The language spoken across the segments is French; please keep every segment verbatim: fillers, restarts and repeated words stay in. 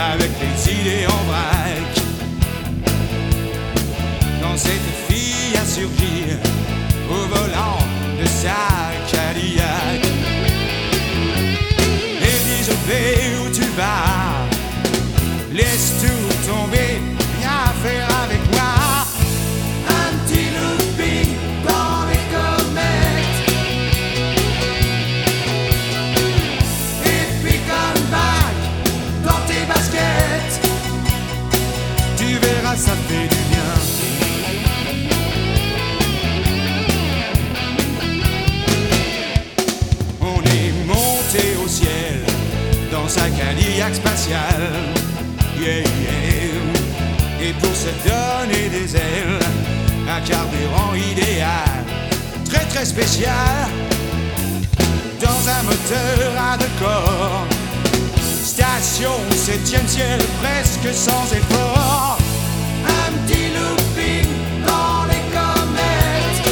avec les idées en vrac. Quand cette fille a surgi au volant de sa Cadillac, et dit je vais où tu vas, laisse tout tomber, viens faire avec moi. Un petit looping dans les comètes, et puis come back dans tes baskets, tu verras ça fait du bien. On est monté au ciel dans sa Cadillac spatiale, yeah, yeah. Et pour se donner des ailes, un carburant idéal, très très spécial, dans un moteur à deux corps, station septième ciel presque sans effort. Un petit looping dans les comètes,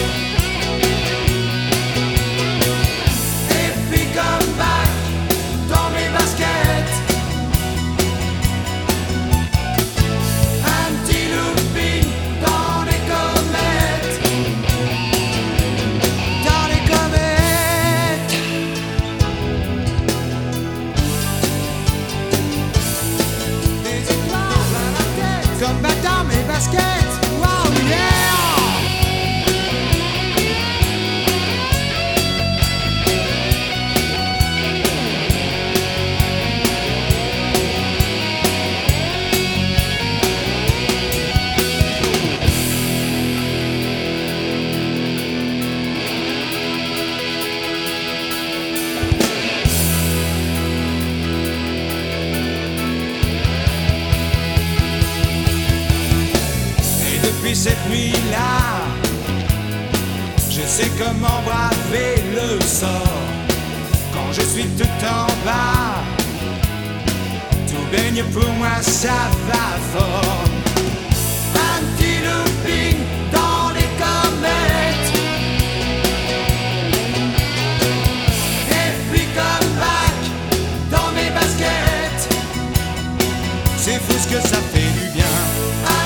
et puis come back dans mes baskets. Un petit looping dans les comètes, dans les comètes. Des étoiles à la tête, comme back dans mes baskets. Wow, yeah! Depuis cette nuit-là, je sais comment braver le sort. Quand je suis tout en bas, tout baigne pour moi, ça va fort. Un petit looping dans les comètes, et puis come back dans mes baskets. C'est fou ce que ça fait du bien.